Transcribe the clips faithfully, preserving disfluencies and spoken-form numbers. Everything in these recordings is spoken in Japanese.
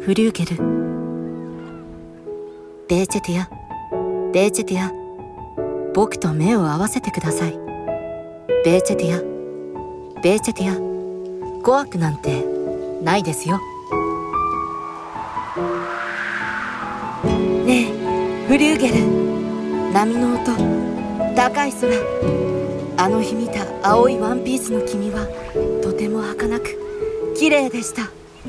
フリューゲル。ベーチェティア、ベーチェティア、僕と目を合わせてください。ベーチェティア、ベーチェティア、怖くなんてないですよ。ねえフリューゲル、波の音、高い空、あの日見た青いワンピースの君はとても儚く綺麗でした。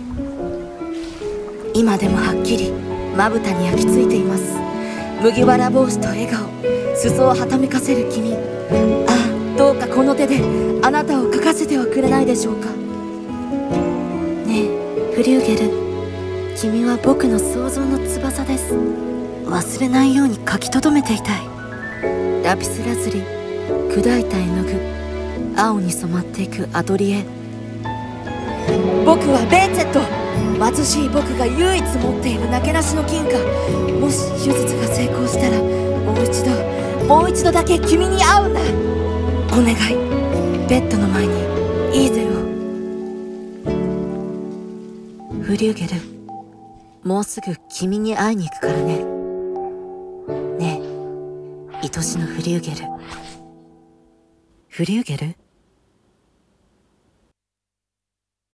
今でもはっきりまぶたに焼き付いています。麦わら帽子と笑顔、裾をはためかせる君。ああ、どうかこの手であなたを描かせてはくれないでしょうか。ねえフリューゲル、君は僕の想像の翼です。忘れないように書き留めていたい。ラピスラズリ、砕いた絵の具、青に染まっていくアトリエ。僕はベーチェット。貧しい僕が唯一持っているなけなしの金貨。もし手術が成功したら、もう一度もう一度だけ君に会うんだ。お願い、ベッドの前にイーゼルを。フリューゲル、もうすぐ君に会いに行くからね。ねえ愛しのフリューゲル。フリューゲル。